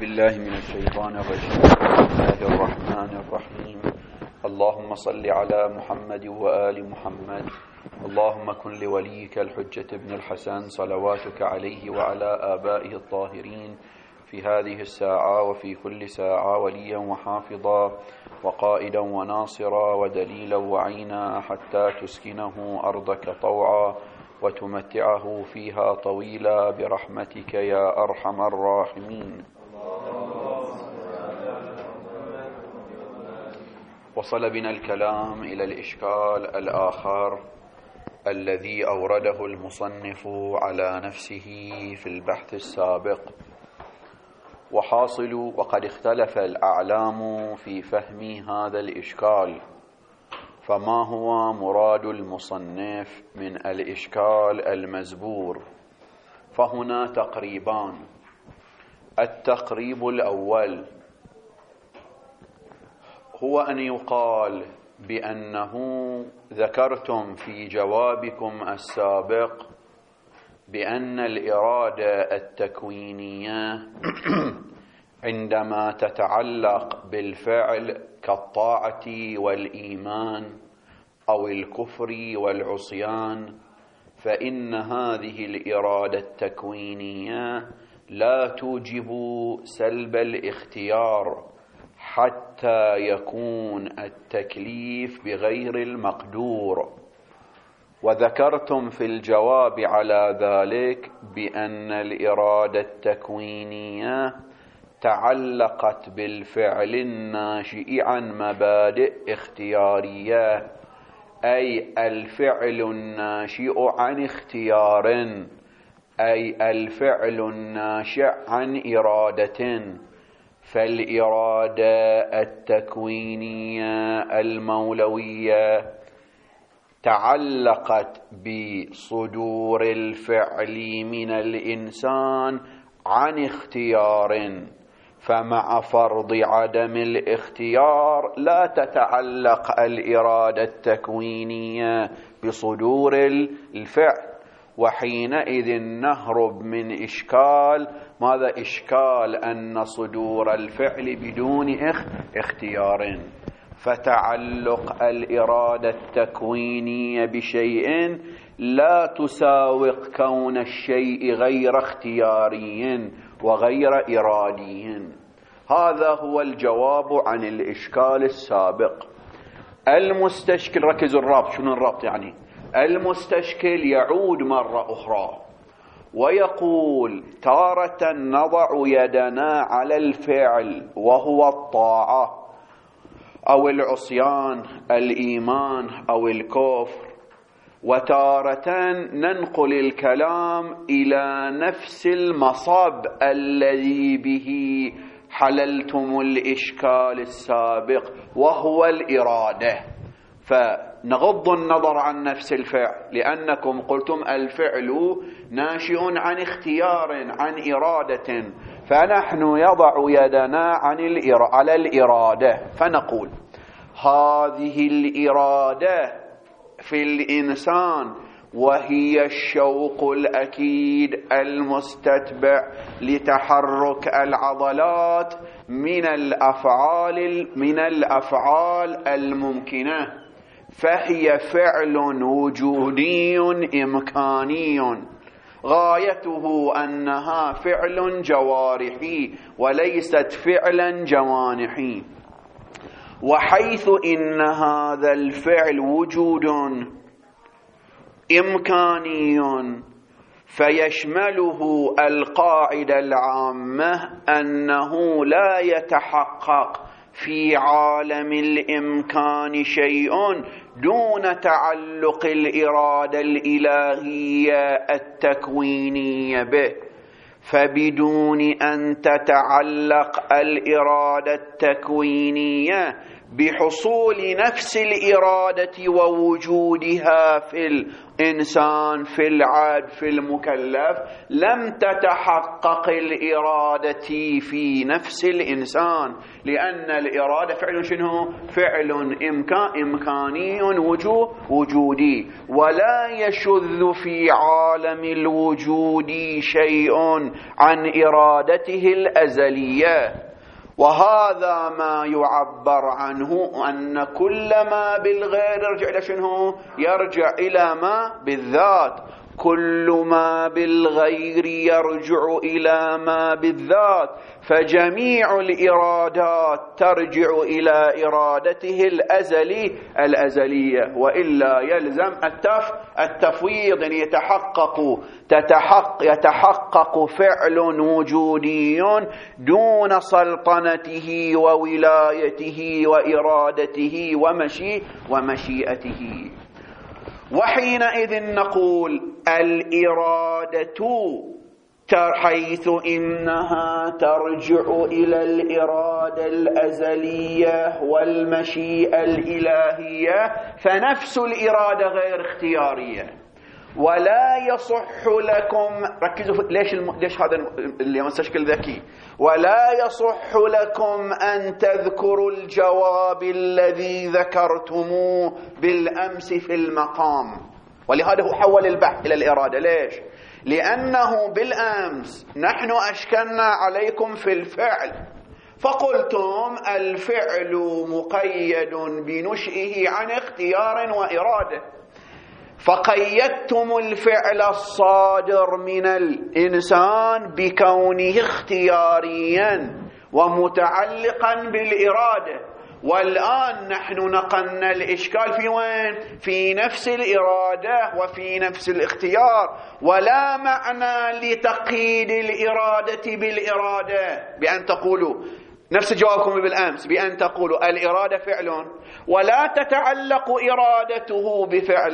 بالله من الشيطان الرجيم. بسم الله الرحمن الرحيم. اللهم صل على محمد وآل محمد. اللهم كن لوليك الحجة ابن الحسن صلواتك عليه وعلى آبائه الطاهرين في هذه الساعة وفي كل ساعة وليا وحافظا وقائدا وناصرا ودليلا وعينا حتى تسكنه أرضك طوعا وتمتعه فيها طويلا برحمتك يا أرحم الراحمين. وصل بنا الكلام إلى الإشكال الآخر الذي أورده المصنف على نفسه في البحث السابق، وحاصل وقد اختلف الأعلام في فهم هذا الإشكال، فما هو مراد المصنف من الإشكال المزبور؟ فهنا تقريبان. التقريب الأول هو أن يقال بأنه ذكرتم في جوابكم السابق بأن الإرادة التكوينية عندما تتعلق بالفعل كالطاعة والإيمان أو الكفر والعصيان، فإن هذه الإرادة التكوينية لا توجب سلب الاختيار حتى يكون التكليف بغير المقدور. وذكرتم في الجواب على ذلك بأن الإرادة التكوينية تعلقت بالفعل الناشئ عن مبادئ اختيارية، أي الفعل الناشئ عن اختيار، أي الفعل الناشئ عن إرادة. فالإرادة التكوينية المولوية تعلقت بصدور الفعل من الإنسان عن اختيار، فمع فرض عدم الاختيار لا تتعلق الإرادة التكوينية بصدور الفعل، وحينئذ نهرب من إشكال ماذا؟ إشكال أن صدور الفعل بدون اختيار. فتعلق الإرادة التكوينية بشيء لا تساوق كون الشيء غير اختياري وغير إرادي. هذا هو الجواب عن الإشكال السابق. المستشكل، ركزوا الرابط، شنو الرابط يعني؟ المستشكل يعود مرة أخرى ويقول تارة نضع يدنا على الفعل وهو الطاعة أو العصيان، الإيمان أو الكفر، وتارة ننقل الكلام إلى نفس المصب الذي به حللتم الإشكال السابق وهو الإرادة، فنغض النظر عن نفس الفعل لأنكم قلتم الفعل ناشئ عن اختيار عن إرادة، فنحن يضع يدنا على الإرادة، فنقول هذه الإرادة في الإنسان وهي الشوق الأكيد المستتبع لتحرك العضلات من الأفعال الممكنة، فهي فعل وجودي إمكاني غايته أنها فعل جوارحي وليست فعلا جوانحي. وحيث إن هذا الفعل وجود إمكاني فيشمله القاعدة العامة أنه لا يتحقق في عالم الإمكان شيء دون تعلق الإرادة الإلهية التكوينية به، فبدون أن تتعلق الإرادة التكوينية بحصول نفس الإرادة ووجودها في الإنسان، في العبد، في المكلف، لم تتحقق الإرادة في نفس الإنسان، لأن الإرادة فعل شنو؟ فعل إمكاني وجودي، ولا يشذ في عالم الوجود شيء عن إرادته الأزلية. وهذا ما يعبر عنه أن كل ما بالغير يرجع إلى شنو؟ يرجع إلى ما بالذات. كل ما بالغير يرجع إلى ما بالذات، فجميع الإرادات ترجع إلى إرادته الأزلية، وإلا يلزم التفويض، يعني يتحقق فعل وجودي دون سلطنته وولايته وإرادته ومشيئته. وحينئذ نقول الإرادة حيث إنها ترجع إلى الإرادة الأزلية والمشيئة الإلهية، فنفس الإرادة غير اختيارية. ولا يصح لكم، ركزوا ليش هذا اللي مستشكل ذكي، ولا يصح لكم أن تذكروا الجواب الذي ذكرتموه بالأمس في المقام. ولهذا هو حول البحث إلى الإرادة. ليش؟ لأنه بالأمس نحن أشكلنا عليكم في الفعل، فقلتم الفعل مقيد بنشئه عن اختيار وإرادة، فقيدتم الفعل الصادر من الإنسان بكونه اختياريا ومتعلقا بالإرادة. والآن نحن نقلنا الإشكال في وين؟ في نفس الإرادة وفي نفس الاختيار. ولا معنى لتقييد الإرادة بالإرادة بأن تقولوا نفس جوابكم بالأمس، بأن تقولوا الإرادة فعل ولا تتعلق إرادته بفعل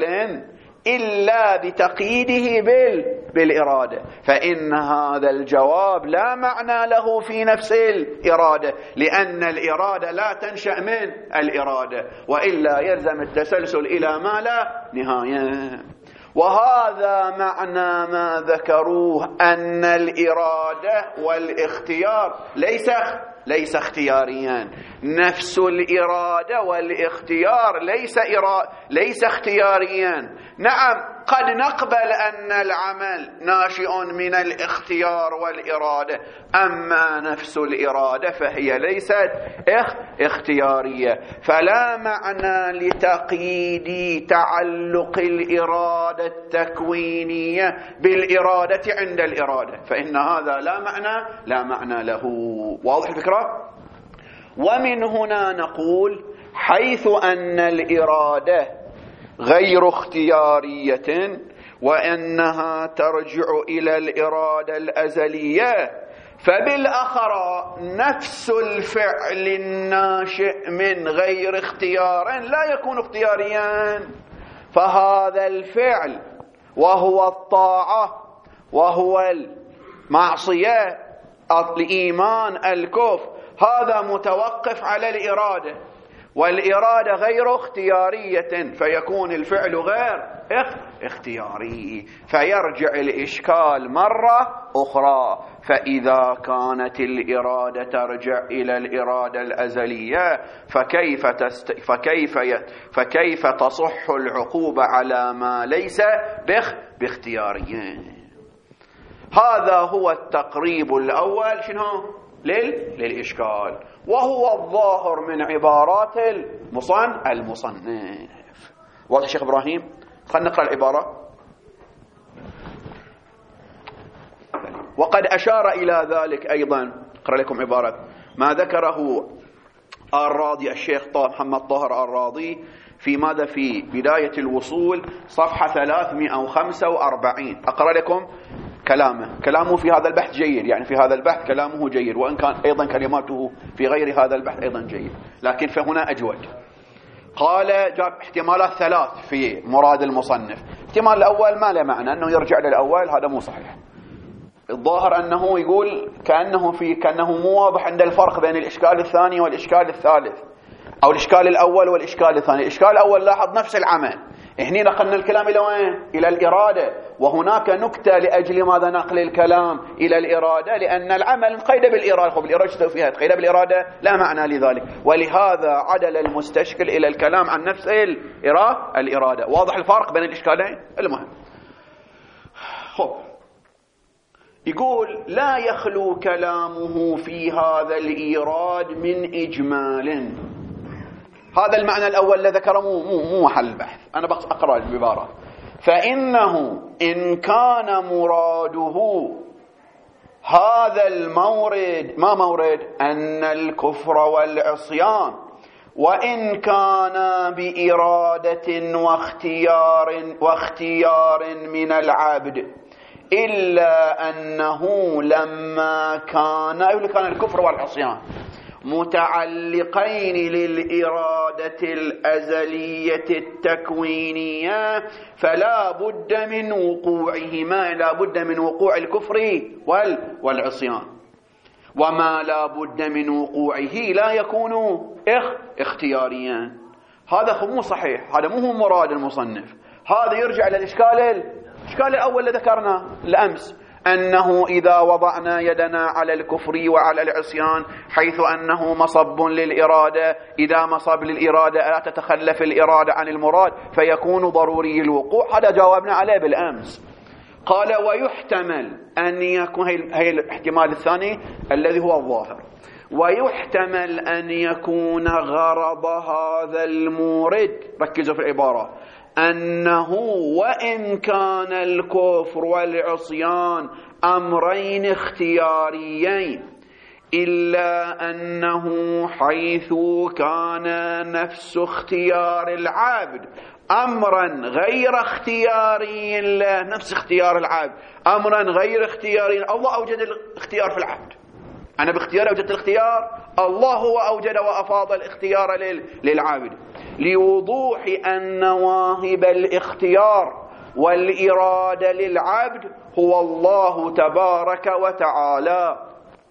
إلا بتقييده بالإرادة، فإن هذا الجواب لا معنى له في نفس الإرادة، لأن الإرادة لا تنشأ من الإرادة، وإلا يلزم التسلسل إلى ما لا نهاية. وهذا معنى ما ذكروه أن الإرادة والاختيار ليس اختياريان. نفس الإرادة والاختيار ليس اختياريان. نعم، قد نقبل أن العمل ناشئ من الاختيار والإرادة، أما نفس الإرادة فهي ليست اختيارية، فلا معنى لتقييد تعلق الإرادة التكوينية بالإرادة عند الإرادة، فإن هذا لا معنى له. واضح الفكرة؟ ومن هنا نقول حيث أن الإرادة غير اختيارية وأنها ترجع إلى الإرادة الأزلية، فبالأخرى نفس الفعل الناشئ من غير اختيار لا يكون اختياريا. فهذا الفعل وهو الطاعة وهو المعصية، الإيمان، الكفر، هذا متوقف على الإرادة، والإرادة غير اختيارية، فيكون الفعل غير اختياري، فيرجع الإشكال مرة أخرى. فإذا كانت الإرادة ترجع إلى الإرادة الأزلية فكيف تصح العقوبة على ما ليس باختياري؟ هذا هو التقريب الأول شنو؟ للإشكال، وهو الظاهر من عبارات المصنف. واضح شيخ إبراهيم؟ خلينا نقرأ العبارة. وقد أشار إلى ذلك أيضا، أقرأ لكم عبارة ما ذكره الراضي، الشيخ محمد طاهر الراضي، في ماذا؟ في بداية الوصول صفحة 345. أقرأ لكم كلامه في هذا البحث جيد، يعني في هذا البحث كلامه جيد، وإن كان أيضا كلماته في غير هذا البحث أيضا جيد، لكن فهنا أجود. قال جاب احتمالات 3 في مراد المصنف. الاحتمال الأول ما له معنى، أنه يرجع للأول، هذا مو صحيح. الظاهر أنه يقول كأنه مو واضح عند الفرق بين الإشكال الثاني والإشكال الثالث. أو الإشكال الأول والإشكال الثاني. الإشكال الأول لاحظ نفس العمل، هنا نقلنا الكلام إلى وين؟ إلى الإرادة، وهناك نكتة لأجل ماذا نقل الكلام إلى الإرادة، لأن العمل قيد بالإرادة. خب الإرادة شو فيها؟ قيد بالإرادة لا معنى لذلك، ولهذا عدل المستشكل إلى الكلام عن نفس الإرادة. واضح الفرق بين الإشكالين؟ المهم خب يقول لا يخلو كلامه في هذا الإيراد من إجمال. هذا المعنى الأول الذي ذكره مو محل بحث، أنا بس أقرأ العبارة. فإنه إن كان مراده هذا المورد، ما مورد؟ أن الكفر والعصيان، وإن كان بإرادة واختيار من العبد، إلا أنه لما كان الكفر والعصيان متعلقين للإرادة الأزلية التكوينية، فلا بد من وقوعهما، لا بد من وقوع الكفر والعصيان، وما لا بد من وقوعه لا يكون اختياريا. هذا مو صحيح، هذا مو مراد المصنف، هذا يرجع إلى الإشكال الأول اللي ذكرناه الأمس، أنه إذا وضعنا يدنا على الكفر وعلى العصيان حيث أنه مصب للإرادة، إذا مصب للإرادة لا تتخلف الإرادة عن المراد فيكون ضروري الوقوع. هذا جاوبنا عليه بالأمس. قال ويحتمل أن يكون، هي الاحتمال الثاني الذي هو الظاهر، ويحتمل أن يكون غرض هذا المورد، ركزوا في العبارة، أنه وإن كان الكفر والعصيان أمرين اختياريين، إلا أنه حيث كان نفس اختيار العبد أمرا غير اختياري له، نفس اختيار العبد أمرا غير اختياري، الله أوجد الاختيار في العبد، أنا باختيار أوجدت الاختيار، الله هو أوجد وأفاض الاختيار للعبد، لوضوح أن واهب الاختيار والإرادة للعبد هو الله تبارك وتعالى.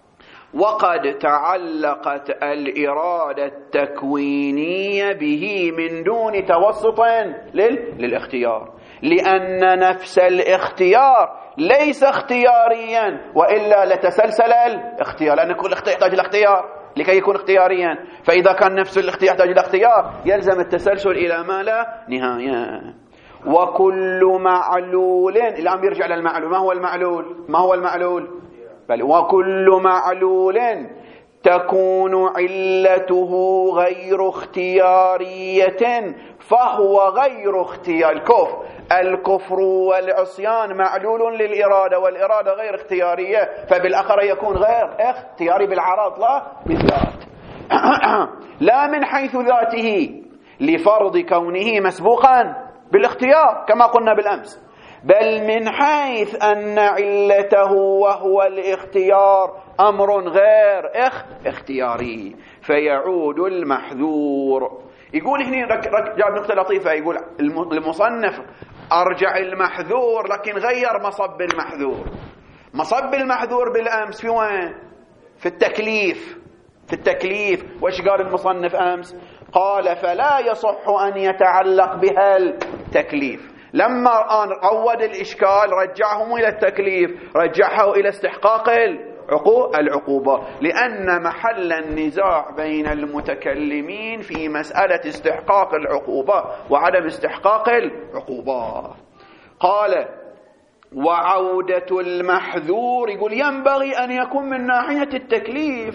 وقد تعلقت الإرادة التكوينية به من دون توسط للاختيار، لأن نفس الاختيار ليس اختياريا، وإلا لتسلسل الاختيار، لأن كل اختيار يحتاج الاختيار لكي يكون اختياريا، فإذا كان نفس الاختيار يحتاج الاختيار يلزم التسلسل إلى ما لا نهاية. وكل معلول، الآن يرجع للمعلول. ما هو المعلول؟ بل وكل معلول تكون علته غير اختيارية فهو غير اختيار. الكفر والعصيان معلول للإرادة، والإرادة غير اختيارية، فبالآخر يكون غير اختياري بالعرض لا بالذات. لا من حيث ذاته لفرض كونه مسبوقا بالاختيار كما قلنا بالأمس، بل من حيث أن علته وهو الاختيار أمر غير اختياري فيعود المحذور. يقول هنا جاب نقطة لطيفة، يقول المصنف أرجع المحذور لكن غير مصب المحذور. مصب المحذور بالأمس في وين؟ في التكليف. وش قال المصنف أمس؟ قال فلا يصح أن يتعلق بها التكليف. لما عود الإشكال رجعهم إلى التكليف، رجعه إلى استحقاق العقوبة، لأن محل النزاع بين المتكلمين في مسألة استحقاق العقوبة وعدم استحقاق العقوبة. قال وعودة المحذور، يقول ينبغي أن يكون من ناحية التكليف،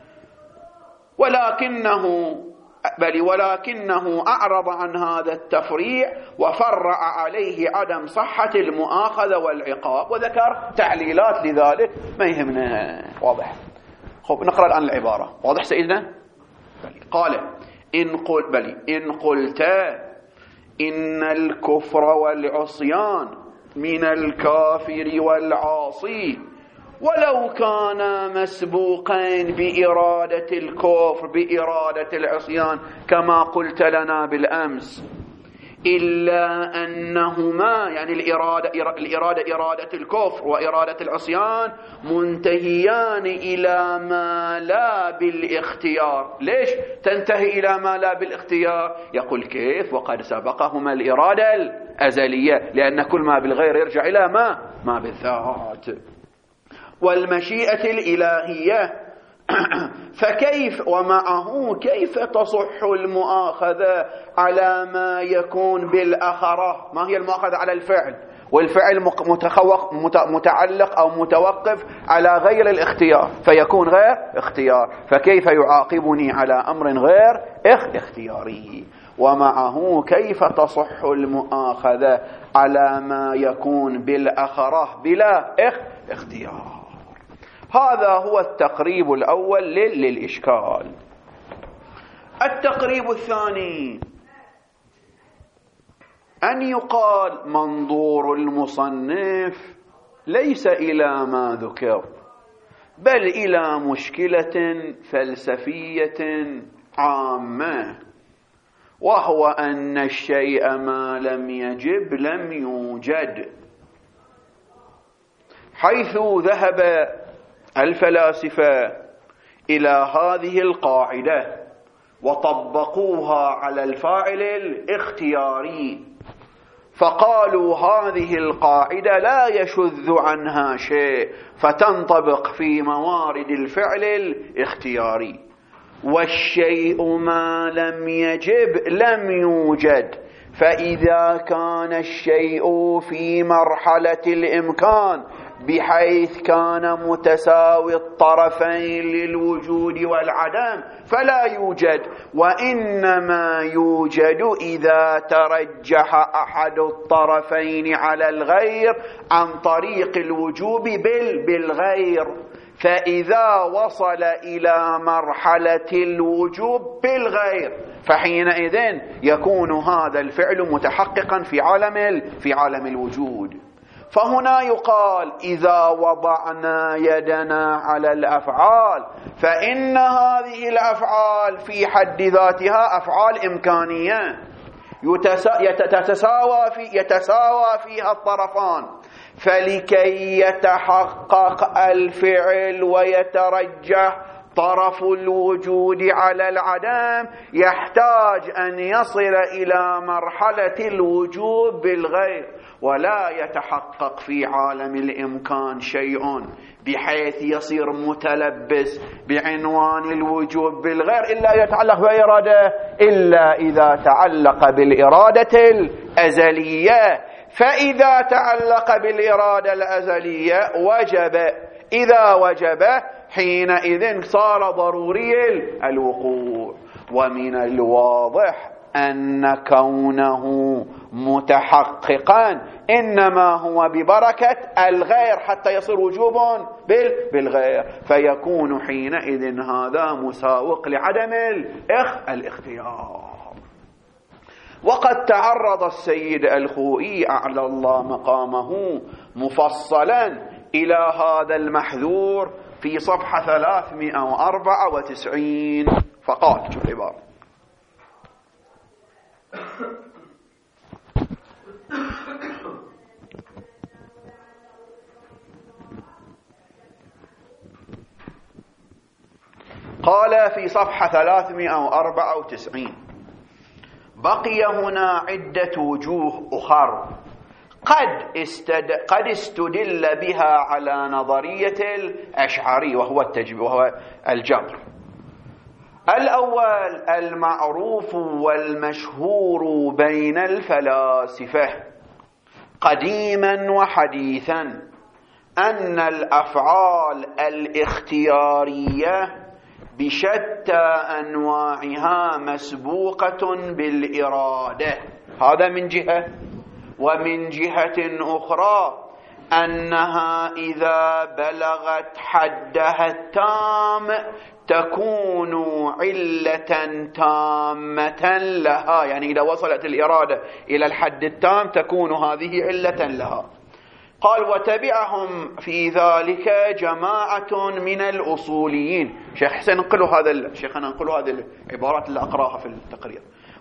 ولكنه أعرض عن هذا التفريع وفرع عليه عدم صحة المؤاخذة والعقاب، وذكر تعليلات لذلك ما يهمنا. واضح؟ خب نقرأ الآن العبارة. واضح سيدنا؟ قال إن قلت إن الكفر والعصيان من الكافر والعاصي ولو كان مسبوقين بإرادة الكفر بإرادة العصيان كما قلت لنا بالأمس، إلا أنهما يعني الإرادة إرادة الكفر وإرادة العصيان منتهيان إلى ما لا بالاختيار. ليش تنتهي إلى ما لا بالاختيار؟ يقول كيف وقد سبقهما الإرادة الأزلية، لأن كل ما بالغير يرجع إلى ما بالذات. والمشيئة الإلهية فكيف ومعه كيف تصح المؤاخذة على ما يكون بالأخرة؟ ما هي المؤاخذة على الفعل؟ والفعل متعلق أو متوقف على غير الاختيار، فيكون غير اختيار، فكيف يعاقبني على أمر غير اختياري؟ ومعه كيف تصح المؤاخذة على ما يكون بالأخرة بلا اختيار؟ هذا هو التقريب الأول للإشكال. التقريب الثاني أن يقال منظور المصنف ليس إلى ما ذكر، بل إلى مشكلة فلسفية عامة، وهو أن الشيء ما لم يجب لم يوجد، حيث ذهب الفلاسفة إلى هذه القاعدة وطبقوها على الفاعل الاختياري، فقالوا هذه القاعدة لا يشذ عنها شيء، فتنطبق في موارد الفعل الاختياري. والشيء ما لم يجب لم يوجد، فإذا كان الشيء في مرحلة الإمكان بحيث كان متساوي الطرفين للوجود والعدم فلا يوجد، وإنما يوجد إذا ترجح أحد الطرفين على الغير عن طريق الوجوب بالغير، فإذا وصل إلى مرحلة الوجوب بالغير فحينئذ يكون هذا الفعل متحققا في عالم الوجود. فهنا يقال إذا وضعنا يدنا على الأفعال فإن هذه الأفعال في حد ذاتها أفعال إمكانية يتساوى فيها الطرفان، فلكي يتحقق الفعل ويترجح طرف الوجود على العدم يحتاج أن يصل إلى مرحلة الوجوب بالغير، ولا يتحقق في عالم الإمكان شيء بحيث يصير متلبس بعنوان الوجوب بالغير إلا يتعلق بإرادة، إلا إذا تعلق بالإرادة الأزلية. فإذا تعلق بالإرادة الأزلية وجب، إذا وجب حينئذ صار ضروري الوقوع. ومن الواضح أن كونه متحققا إنما هو ببركة الغير حتى يصير وجوب بالغير، فيكون حينئذ هذا مساوق لعدم الاختيار. وقد تعرض السيد الخوئي أعلى الله مقامه مفصلا إلى هذا المحذور في صفحة 394 فقال: شوف العبارة: قال في صفحة 394: بقي هنا عدة وجوه أخر قد استدل بها على نظرية الأشعري وهو الجبر. الأول المعروف والمشهور بين الفلاسفة قديما وحديثا أن الأفعال الاختيارية بشتى أنواعها مسبوقة بالإرادة، هذا من جهة. ومن جهة أخرى أنها إذا بلغت حدها التام تكون علة تامة لها، يعني إذا وصلت الإرادة إلى الحد التام تكون هذه علة لها. قال: وتبعهم في ذلك جماعة من الأصوليين. شيخنا ننقل هذه العبارات اللي أقراها في التقرير.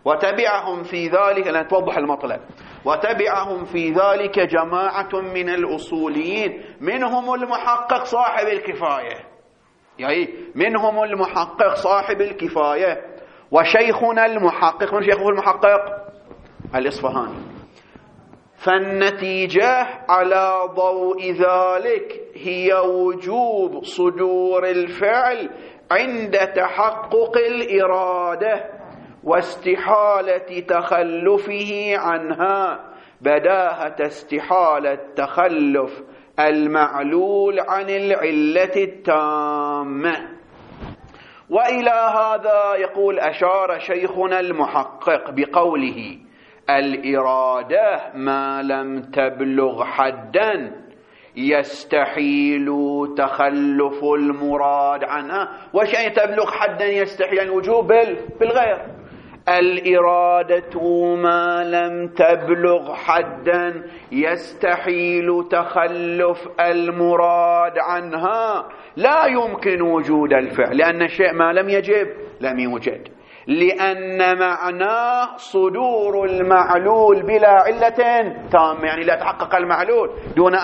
وتبعهم في ذلك، لأن توضح المطلب، وتبعهم في ذلك جماعة من الأصوليين منهم المحقق صاحب الكفاية، يعني منهم المحقق صاحب الكفاية وشيخنا المحقق. من شيخه المحقق؟ الإصفهاني. فالنتيجة على ضوء ذلك هي وجوب صدور الفعل عند تحقق الإرادة واستحالة تخلفه عنها بداهة استحالة تخلف المعلول عن العلة التامة. وإلى هذا يقول أشار شيخنا المحقق بقوله الإرادة ما لم تبلغ حدا يستحيل تخلف المراد عنها. وشيء تبلغ حدا يستحيل الوجوب بالغير. الإرادة ما لم تبلغ حدا يستحيل تخلف المراد عنها لا يمكن وجود الفعل، لأن الشيء ما لم يجب لم يوجد، لأن معناه صدور المعلول بلا علة تامة، يعني لا تحقق المعلول دون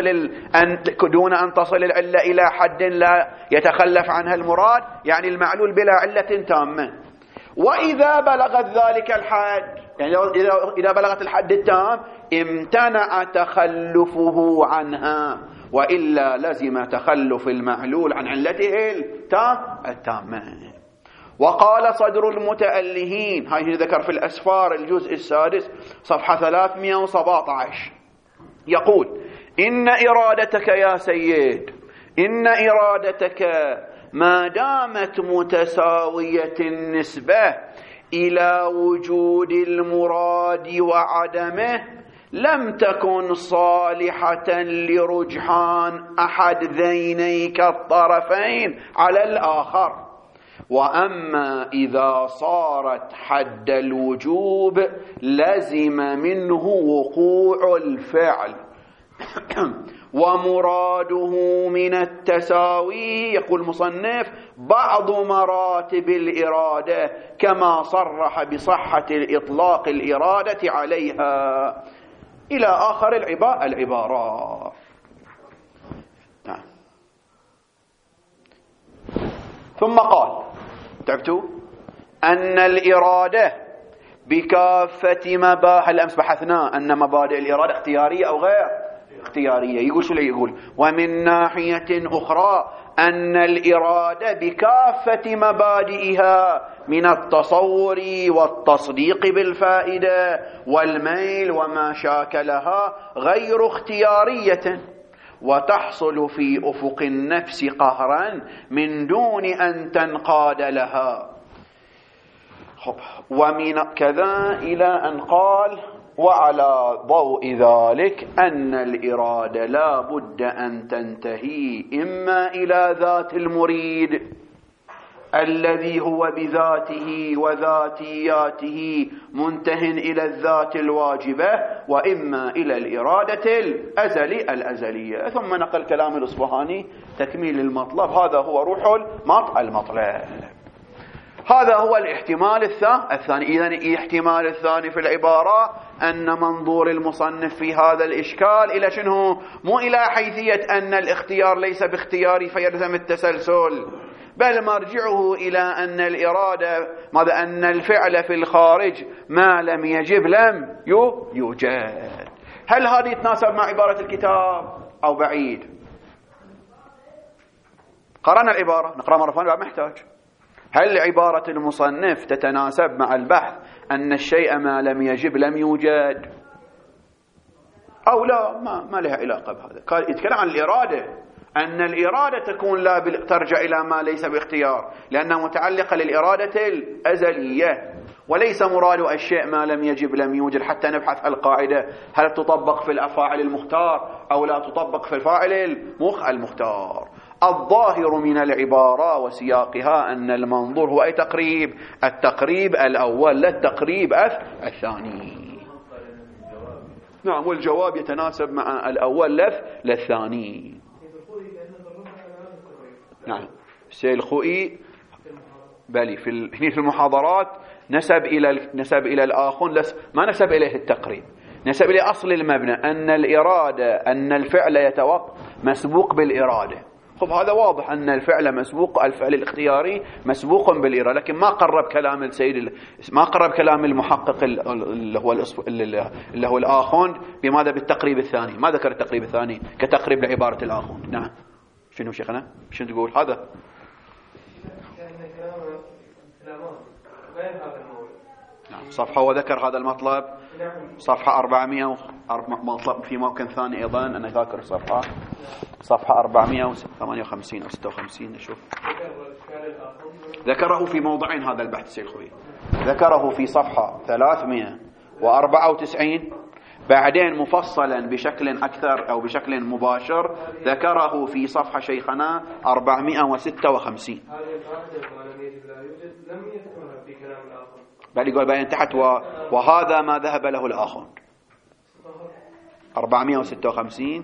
أن تصل العلة إلى حد لا يتخلف عنها المراد، يعني المعلول بلا علة تامة. وإذا بلغت ذلك الحد، يعني إذا بلغت الحد التام امتنع تخلفه عنها، وإلا لزم تخلف المعلول عن علته التامة. وقال صدر المتألهين، هاي ذكر في الأسفار الجزء السادس صفحة 317، يقول إن إرادتك يا سيد، إن إرادتك ما دامت متساوية النسبة إلى وجود المراد وعدمه لم تكن صالحة لرجحان أحد ذينيك الطرفين على الآخر. وأما إذا صارت حد الوجوب لزم منه وقوع الفعل ومراده من التساوي، يقول المصنف، بعض مراتب الإرادة كما صرح بصحة الإطلاق الإرادة عليها، إلى آخر العبارة. ثم قال تعبتوا أن الإرادة بكافة هل أمس بحثنا أن مبادئ الإرادة اختيارية أو غير اختيارية. يقول شو يقول ومن ناحية أخرى أن الإرادة بكافة مبادئها من التصور والتصديق بالفائدة والميل وما شاكلها غير اختيارية، وتحصل في أفق النفس قهرا من دون أن تنقاد لها. ومن كذا إلى أن قال وعلى ضوء ذلك أن الإرادة لا بد أن تنتهي إما إلى ذات المريد الذي هو بذاته وذاتياته منتهٍ إلى الذات الواجبة، وإما إلى الإرادة الأزلية. ثم نقل كلام الإصفهاني تكميل المطلب. هذا هو روح المطلب. هذا هو الاحتمال الثاني. إذن الاحتمال الثاني في العبارة أن منظور المصنف في هذا الإشكال إلى شنو؟ مو إلى حيثية أن الاختيار ليس باختياري فيلزم التسلسل، بل مرجعه إلى أن الإرادة ماذا؟ أن الفعل في الخارج ما لم يجب لم يوجد. هل هذه تناسب مع عبارة الكتاب أو بعيد؟ قرأنا العبارة، نقرأ مرة ثانية بعد محتاج. هل عبارة المصنف تتناسب مع البحث أن الشيء ما لم يجب لم يوجد أو لا؟ ما لها علاقة بهذا. قال يتكلم عن الإرادة، أن الإرادة تكون لا ترجع إلى ما ليس باختيار، لأنها متعلقة للإرادة الأزلية، وليس مراد الشيء ما لم يجب لم يوجد حتى نبحث القاعدة هل تطبق في الأفاعل المختار أو لا تطبق في الفاعل المختار. الظاهر من العبارة وسياقها أن المنظور هو أي تقريب؟ التقريب الأول لا التقريب الثاني. نعم، والجواب يتناسب مع الأول للثاني. نعم، السيد الخوئي بل في المحاضرات نسب إلى الآخر، ما نسب إليه التقريب، نسب إلى أصل المبنى أن الإرادة، أن الفعل مسبوق بالإرادة. خب هذا واضح أن الفعل مسبوق، الفعل الاختياري مسبوق بالإرادة، لكن ما قرب كلام السيد، ما قرب كلام المحقق اللي هو الآخوند بماذا؟ بالتقريب الثاني. ما ذكر التقريب الثاني كتقريب لعبارة الآخوند. نعم. شنو شيخنا؟ شنو تقول هذا؟ نعم. صفحة وذكر هذا المطلب، صفحة 400 مطلب في موكن ثاني أيضا، أنا ذاكر الصفحة، صفحة 458 أو 56. نشوف. ذكره في موضعين هذا البحث سيد خوي، ذكره في صفحة 394، بعدين مفصلا بشكل أكثر أو بشكل مباشر ذكره في صفحة شيخنا 456. بعد يقول بين تحت وهذا ما ذهب له الآخر. 456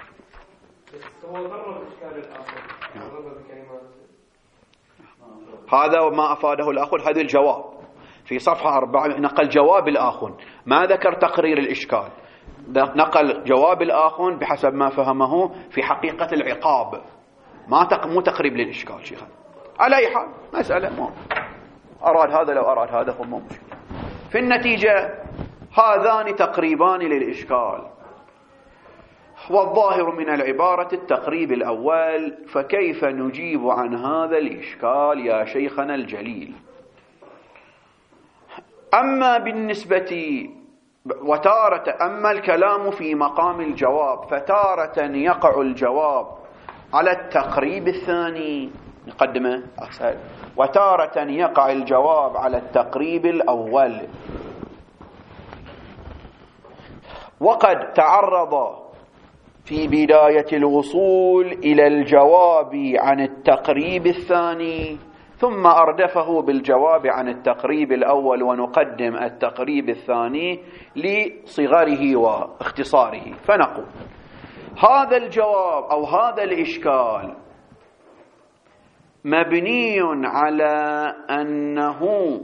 هذا ما أفاده الآخر، هذا الجواب في صفحة 4 نقل جواب الآخر، ما ذكر تقرير الإشكال، نقل جواب الآخر بحسب ما فهمه في حقيقة العقاب، مو تقريب للإشكال شيخا. على أي حال مسألة مو أراد هذا لو أراد هذا هو مو مشكلة. في النتيجة هذان تقريبان للإشكال، والظاهر من العبارة التقريب الأول، فكيف نجيب عن هذا الإشكال يا شيخنا الجليل؟ أما بالنسبة أما الكلام في مقام الجواب، فتارة يقع الجواب على التقريب الثاني، نقدمه أسهل، وتارة يقع الجواب على التقريب الأول. وقد تعرض في بداية الوصول إلى الجواب عن التقريب الثاني، ثم أردفه بالجواب عن التقريب الأول، ونقدم التقريب الثاني لصغره واختصاره. فنقول هذا الجواب أو هذا الإشكال مبني على أنه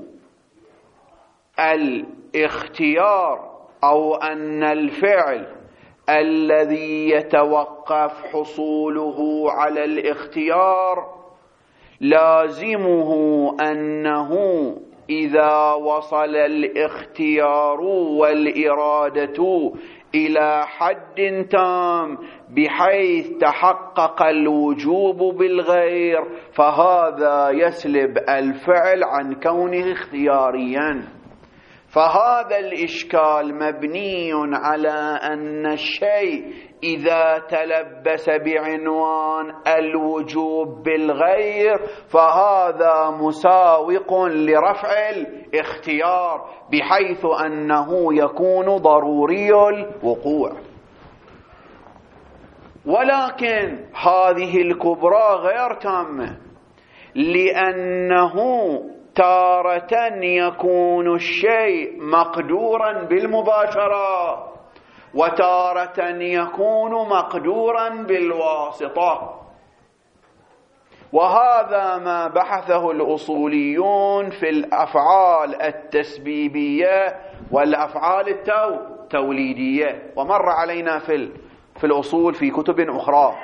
الاختيار أو أن الفعل الذي يتوقف حصوله على الاختيار لازمه أنه إذا وصل الاختيار والإرادة إلى حد تام بحيث تحقق الوجوب بالغير، فهذا يسلب الفعل عن كونه اختياريا. فهذا الإشكال مبني على أن الشيء إذا تلبس بعنوان الوجوب بالغير فهذا مساوق لرفع الاختيار، بحيث أنه يكون ضروري الوقوع. ولكن هذه الكبرى غير تامة، لأنه تارة يكون الشيء مقدورا بالمباشرة، وتارة يكون مقدورا بالواسطة. وهذا ما بحثه الأصوليون في الأفعال التسبيبية والأفعال التوليدية، ومر علينا في الأصول في كتب أخرى.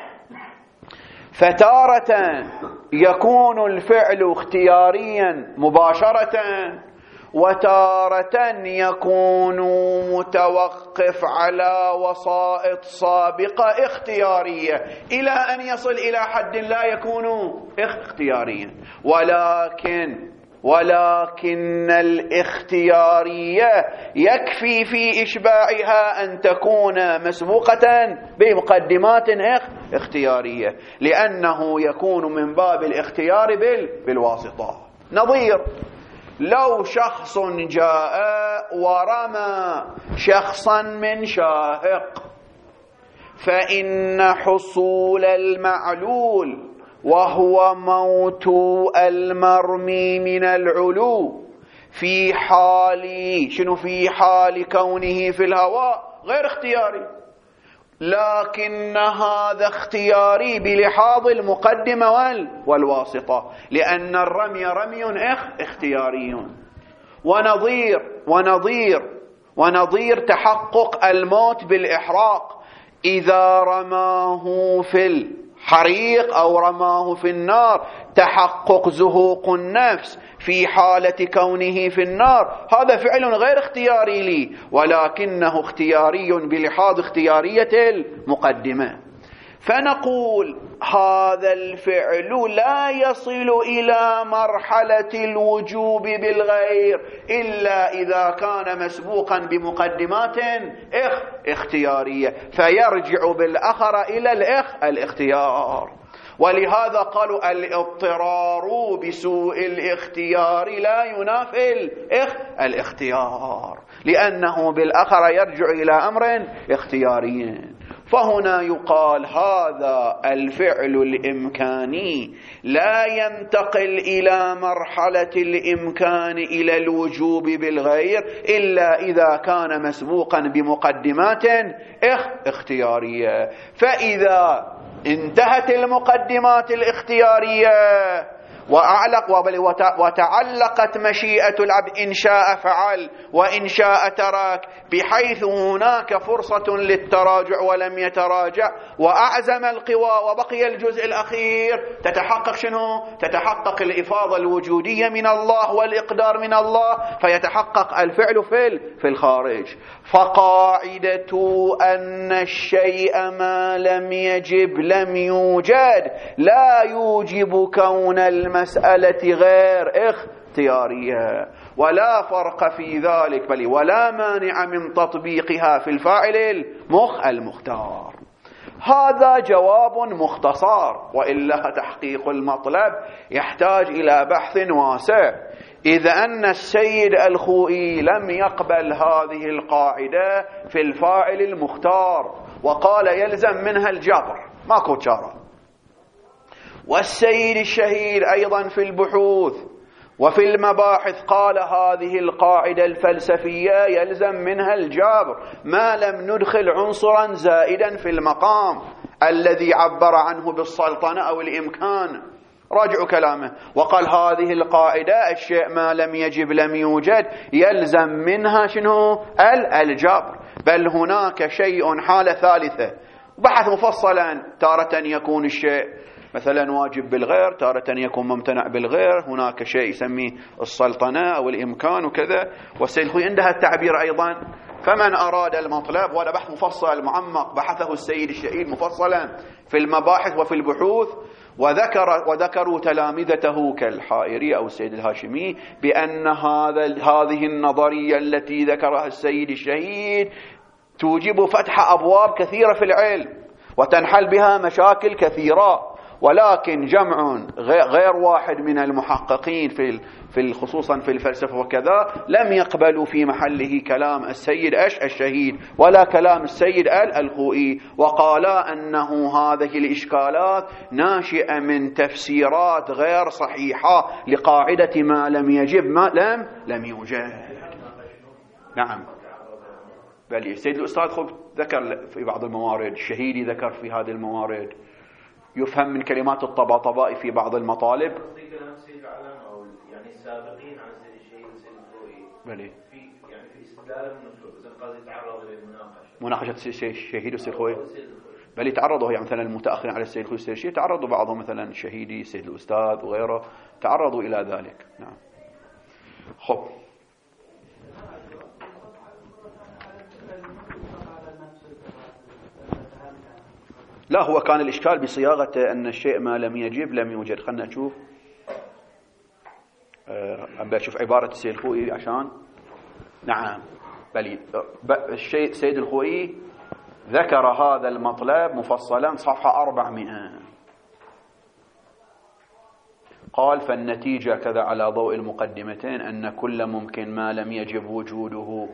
فتارة يكون الفعل اختياريا مباشرة، وتارة يكون متوقف على وسائط سابقة اختيارية، إلى أن يصل إلى حد لا يكون اختياريا. ولكن الاختيارية يكفي في إشباعها أن تكون مسبوقة بمقدمات اختيارية، لأنه يكون من باب الاختيار بالواسطة. نظير لو شخص جاء ورمى شخصا من شاهق، فإن حصول المعلول وهو موت المرمي من العلو في حال كونه في الهواء غير اختياري، لكن هذا اختياري بلحاظ المقدمة والواسطة، لأن الرمي رمي اختياري. ونظير تحقق الموت بالإحراق، إذا رماه في الحريق أو رماه في النار تحقق زهوق النفس في حالة كونه في النار، هذا فعل غير اختياري لي، ولكنه اختياري بلحاظ اختيارية المقدمة. فنقول هذا الفعل لا يصل إلى مرحلة الوجوب بالغير إلا إذا كان مسبوقا بمقدمات اختيارية، فيرجع بالأخر إلى الاختيار. ولهذا قالوا الاضطرار بسوء الاختيار لا ينافي الاختيار، لأنه بالأخر يرجع إلى أمر اختياري. فهنا يقال هذا الفعل الإمكاني لا ينتقل إلى مرحلة الإمكان إلى الوجوب بالغير إلا إذا كان مسبوقا بمقدمات اختيارية. فإذا انتهت المقدمات الاختيارية وتعلقت مشيئة العبد إن شاء فعل وإن شاء ترك، بحيث هناك فرصة للتراجع ولم يتراجع، وأعزم القوى وبقي الجزء الأخير، تتحقق شنو؟ تتحقق الإفاضة الوجودية من الله والإقدار من الله، فيتحقق الفعل في الخارج. فقاعدة أن الشيء ما لم يجب لم يوجد لا يوجب كون المسألة غير اختيارية، ولا فرق في ذلك بل ولا مانع من تطبيقها في الفاعل المختار. هذا جواب مختصر، وإلا تحقيق المطلب يحتاج إلى بحث واسع. إذا أن السيد الخوئي لم يقبل هذه القاعدة في الفاعل المختار وقال يلزم منها الجبر، ماكو چارة، والسيد الشهيد أيضا في البحوث وفي المباحث قال هذه القاعدة الفلسفية يلزم منها الجبر ما لم ندخل عنصرا زائدا في المقام الذي عبر عنه بالسلطنة أو الإمكان، راجعوا كلامه، وقال هذه القاعدة الشيء ما لم يجب لم يوجد يلزم منها شنو؟ الجبر. بل هناك شيء حالة ثالثة، بحث مفصلا، تارة يكون الشيء مثلا واجب بالغير، تارة يكون ممتنع بالغير، هناك شيء يسميه السلطنة أو الإمكان وكذا، والسيد الخوئي عندها التعبير أيضا. فمن أراد المطلب، وهذا بحث مفصل معمق بحثه السيد الشهيد مفصلا في المباحث وفي البحوث، وذكروا تلامذته كالحائري أو السيد الهاشمي بأن هذه النظرية التي ذكرها السيد الشهيد توجب فتح أبواب كثيرة في العلم وتنحل بها مشاكل كثيرة، ولكن جمع غير واحد من المحققين في خصوصا في الفلسفة وكذا لم يقبلوا في محله كلام السيد الشهيد ولا كلام السيد الخوئي، وقالا أنه هذه الإشكالات ناشئة من تفسيرات غير صحيحة لقاعدة ما لم يجب ما لم يوجد. نعم، بل السيد الأستاذ خب ذكر في بعض الموارد، الشهيدي ذكر في هذه الموارد، يفهم من كلمات الطباطبائي في بعض المطالب. يعني السابقين عن السيد الشهيد والسيد الخوئي بلي في استدلال النصوص القاضي تعرض مناقشة الشهيد والسيد الخوئي، بل يتعرضوا يعني مثلا المتأخرين على السيد الخوئي والسيد الشهيد تعرضوا بعضهم مثلا الشهيدي السيد الأستاذ وغيره تعرضوا إلى ذلك. نعم. خب لا، هو كان الإشكال بصياغة أن الشيء ما لم يجب لم يوجد. خلنا نشوف، أبدأ أشوف عبارة السيد الخوئي عشان نعم. بل الشيء سيد الخوئي ذكر هذا المطلب مفصلا صفحة 400، قال فالنتيجة كذا على ضوء المقدمتين أن كل ممكن ما لم يجب وجوده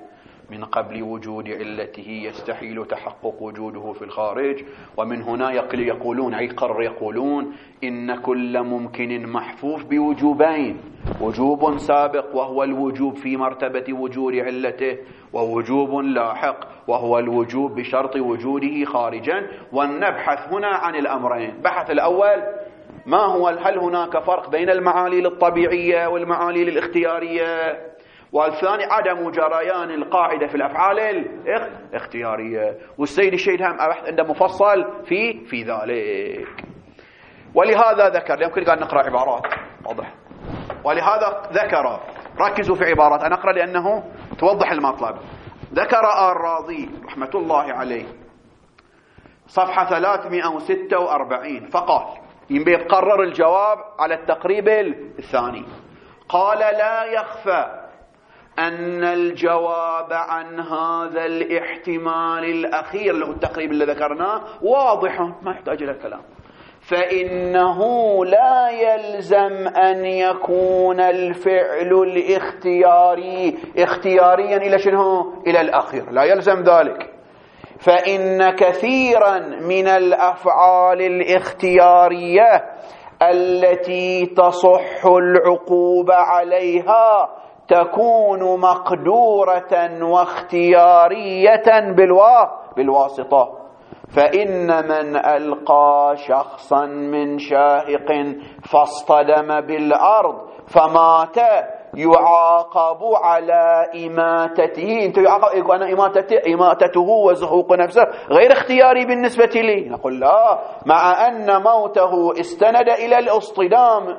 من قبل وجود علته يستحيل تحقق وجوده في الخارج. ومن هنا يقولون إن كل ممكن محفوف بوجوبين: وجوب سابق وهو الوجوب في مرتبة وجود علته، ووجوب لاحق وهو الوجوب بشرط وجوده خارجا. ونبحث هنا عن الأمرين. بحث الأول: ما هو هل هناك فرق بين المعاليل الطبيعية والمعاليل الاختيارية؟ والثاني: عدم جريان القاعدة في الأفعال الاختيارية. والسيد الشهيد هم عنده مفصل في ذلك. ولهذا ذكر، يمكن قال نقرأ عبارات واضح، ولهذا ذكر، ركزوا في عبارات أنا أقرأ لأنه توضح المطلب. ذكر الراضي رحمة الله عليه صفحة 346 فقال: ينبي يقرر الجواب على التقريب الثاني. قال: لا يخفى أن الجواب عن هذا الاحتمال الأخير له التقريب اللي ذكرناه واضح، ما يحتاج إلى الكلام. فإنه لا يلزم أن يكون الفعل الاختياري اختياريا إلى شنو؟ إلى الأخير، لا يلزم ذلك. فإن كثيرا من الأفعال الاختيارية التي تصح العقوبة عليها تكون مقدورة واختيارية بالواسطة. فإن من ألقى شخصا من شاهق فاصطدم بالأرض فمات يعاقب على إماتته. انت يعاقب، أنا إماتته وزهوق نفسه غير اختياري بالنسبة لي. نقول لا، مع أن موته استند إلى الاصطدام،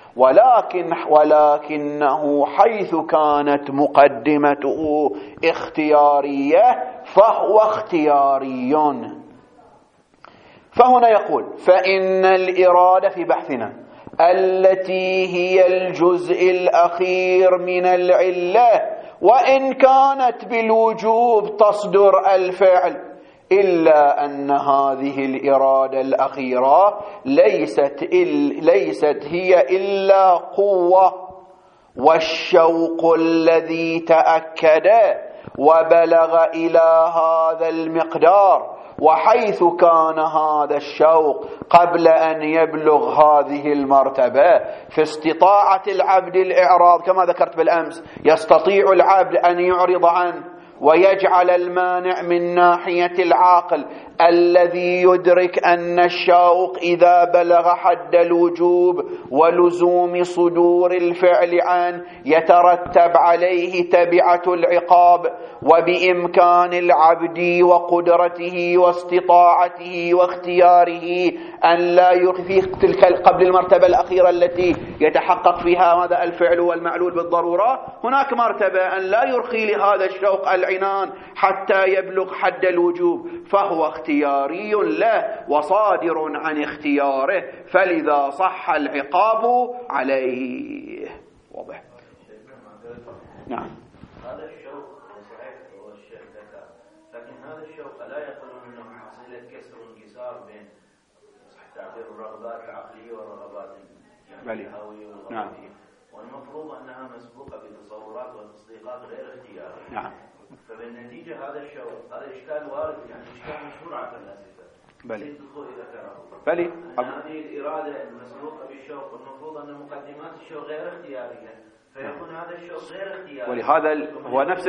ولكنه حيث كانت مقدمته اختيارية فهو اختياري. فهنا يقول: فإن الإرادة في بحثنا التي هي الجزء الأخير من العلة وإن كانت بالوجوب تصدر الفعل، إلا أن هذه الإرادة الأخيرة ليست هي إلا قوة والشوق الذي تأكد وبلغ إلى هذا المقدار. وحيث كان هذا الشوق قبل أن يبلغ هذه المرتبة في استطاعة العبد الإعراض، كما ذكرت بالأمس، يستطيع العبد أن يعرض عنه ويجعل المانع من ناحية العاقل الذي يدرك أن الشوق إذا بلغ حد الوجوب ولزوم صدور الفعل عنه يترتب عليه تبعة العقاب. وبإمكان العبد وقدرته واستطاعته واختياره أن لا يخفي تلك قبل المرتبة الأخيرة التي يتحقق فيها هذا الفعل والمعلول بالضرورة. هناك مرتبة أن لا يرخي لهذا الشوق العنان حتى يبلغ حد الوجوب، فهو اختياري له وصادر عن اختياره، فلذا صح العقاب عليه. واضح؟ نعم. هذا الشوق صحيح هو الشيخ ذكر، لكن هذا الشوق لا يقولون انه حصيلة كسر وانكسار بين صح تعبير الرغبات العقلية والرغبات الهوية والغريزية. نعم. والمفروض انها مسبوقة بتصورات وتصديقات غير اختيارية. نعم. فبالنتيجة هذا الشوق هذا إشكال وارد، يعني إشكال مشهور على الفلاسفة. بلي. بلي. هذه الإرادة المسبوقة بالشوق المفروض أن مقدمات الشوق غير اختيارية، فيكون هذا الشوق غير اختياري. ولهذا هو نفس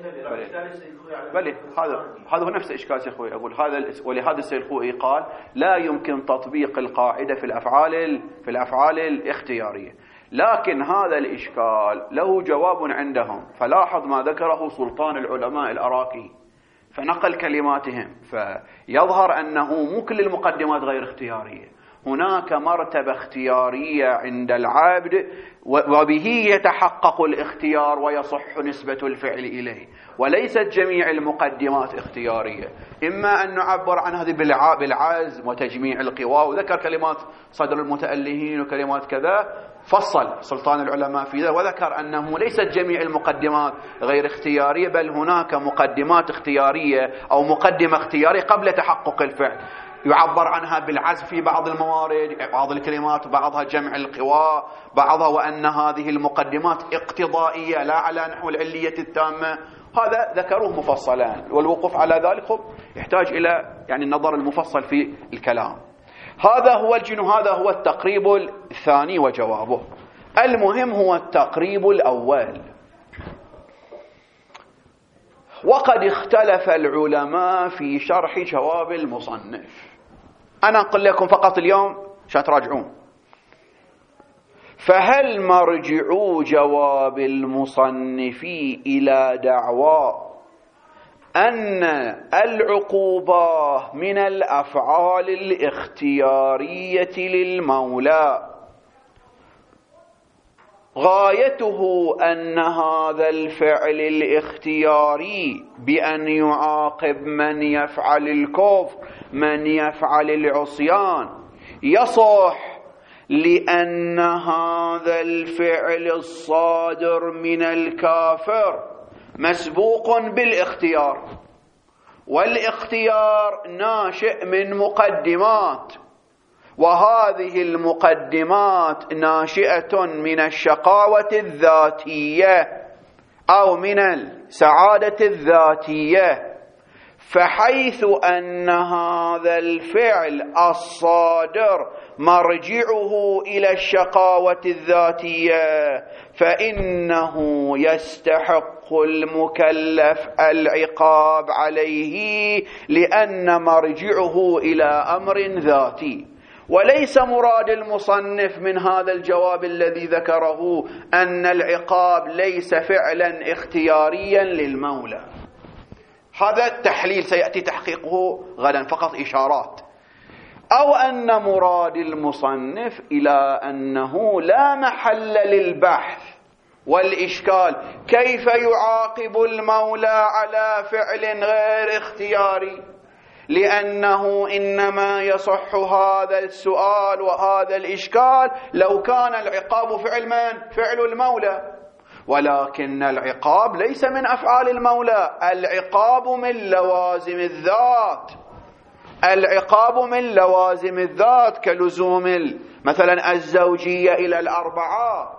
بلي هذا هو نفس إشكال سيد خوي. أقول ولهذا السيد خوي قال: لا يمكن تطبيق القاعدة في الأفعال الاختيارية. لكن هذا الإشكال له جواب عندهم. فلاحظ ما ذكره سلطان العلماء الأراكي، فنقل كلماتهم، فيظهر أنه مو كل المقدمات غير اختيارية. هناك مرتبة اختيارية عند العبد وبه يتحقق الاختيار ويصح نسبة الفعل إليه، وليست جميع المقدمات اختيارية. إما أن نعبر عن هذه بالعزم وتجميع القوى، وذكر كلمات صدر المتألهين وكلمات كذا، فصل سلطان العلماء في ذلك وذكر أنه ليست جميع المقدمات غير اختيارية، بل هناك مقدمات اختيارية أو مقدمة اختيارية قبل تحقق الفعل. يعبر عنها بالعزف في بعض الموارد، بعض الكلمات بعضها جمع القوى بعضها، وأن هذه المقدمات اقتضائية لا على نحو العلية التامة. هذا ذكروه مفصلا، والوقوف على ذلك يحتاج إلى يعني النظر المفصل في الكلام. هذا هو هذا هو التقريب الثاني وجوابه. المهم هو التقريب الأول. وقد اختلف العلماء في شرح جواب المصنف. أنا أقول لكم فقط اليوم عشان تراجعون. فهل مرجع جواب المصنف إلى دعوى أن العقوبة من الأفعال الاختيارية للمولى غايته أن هذا الفعل الاختياري بأن يعاقب من يفعل الكفر من يفعل العصيان يصح لأن هذا الفعل الصادر من الكافر مسبوق بالاختيار، والاختيار ناشئ من مقدمات، وهذه المقدمات ناشئة من الشقاوة الذاتية أو من السعادة الذاتية. فحيث أن هذا الفعل الصادر مرجعه إلى الشقاوة الذاتية فإنه يستحق المكلف العقاب عليه، لأن مرجعه إلى أمر ذاتي. وليس مراد المصنف من هذا الجواب الذي ذكره أن العقاب ليس فعلا اختياريا للمولى. هذا التحليل سيأتي تحقيقه غدا، فقط إشارات. أو أن مراد المصنف إلى أنه لا محل للبحث والإشكال كيف يعاقب المولى على فعل غير اختياري، لأنه إنما يصح هذا السؤال وهذا الإشكال لو كان العقاب فعل من؟ فعل المولى. ولكن العقاب ليس من أفعال المولى، العقاب من لوازم الذات. العقاب من لوازم الذات كلزوم مثلا الزوجية إلى الأربعة،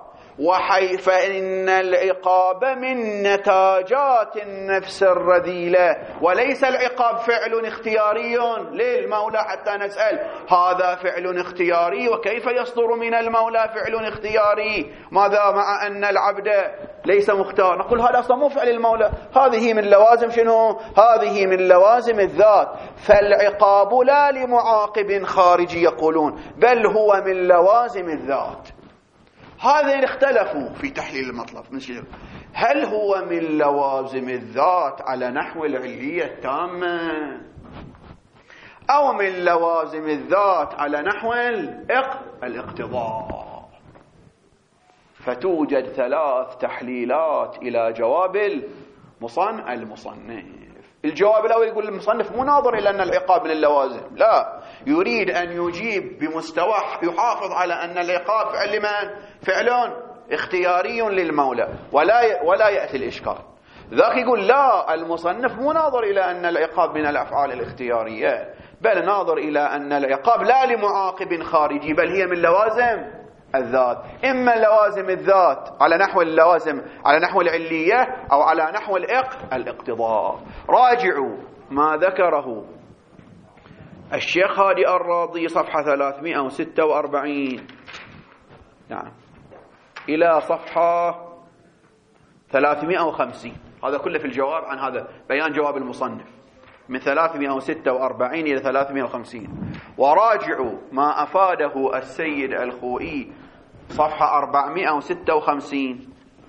فإن العقاب من نتاجات النفس الرذيلة، وليس العقاب فعل اختياري للمولى حتى نسأل هذا فعل اختياري وكيف يصدر من المولى فعل اختياري؟ ماذا مع أن العبد ليس مختار؟ نقول هذا أصلا مو فعل المولى، هذه من لوازم شنو؟ هذه من لوازم الذات. فالعقاب لا لمعاقب خارجي يقولون، بل هو من لوازم الذات. هذين اختلفوا في تحليل المطلب. هل هو من لوازم الذات على نحو العلية التامة، أو من لوازم الذات على نحو الاقتضاء؟ فتوجد ثلاث تحليلات إلى جواب المصنف. الجواب الأول يقول المصنف مو ناظر إلى أن العقاب من اللوازم، لا، يريد أن يجيب بمستوى يحافظ على أن العقاب فعل لمن؟ فعل اختياري للمولى، ولا يأتي الإشكال. ذاك يقول لا، المصنف مو ناظر إلى أن العقاب من الأفعال الاختيارية، بل ناظر إلى أن العقاب لا لمعاقب خارجي، بل هي من لوازم الذات. إما لوازم الذات على نحو اللوازم على نحو العلية، أو على نحو الاقتضاء. راجعوا ما ذكره الشيخ هادي الراضي صفحة 346 نعم إلى صفحة 350. هذا كله في الجواب عن هذا بيان جواب المصنف من 346 إلى 350. وراجعوا ما أفاده السيد الخوئي صفحة 456.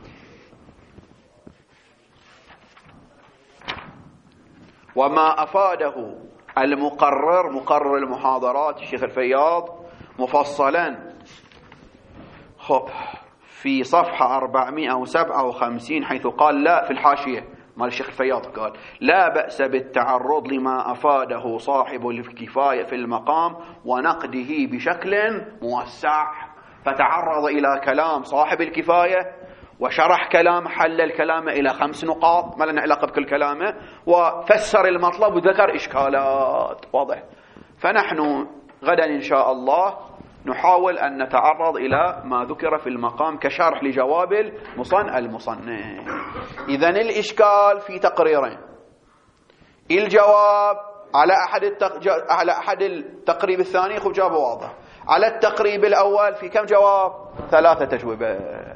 وما أفاده مقرر المحاضرات الشيخ الفياض مفصلا في صفحة 457 حيث قال لا، في الحاشية مال الشيخ الفياض قال لا بأس بالتعرض لما أفاده صاحب الكفاية في المقام ونقده بشكل موسع. فتعرض إلى كلام صاحب الكفاية وشرح كلام، حل الكلام إلى 5 نقاط ما لنا علاقة بكل كلامه، وفسر المطلب وذكر إشكالات واضح. فنحن غدا إن شاء الله نحاول أن نتعرض إلى ما ذكر في المقام كشرح لجواب المصنف. إذن الإشكال في تقريرين: الجواب على أحد التقريب الثاني خب جواب واضح، على التقريب الأول في كم جواب؟ 3 أجوبة.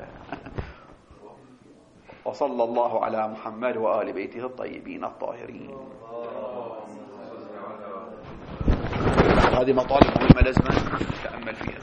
وصلى الله على محمد وآل بيته الطيبين الطاهرين. هذه مطالب مهمة لازم نتأمل فيها.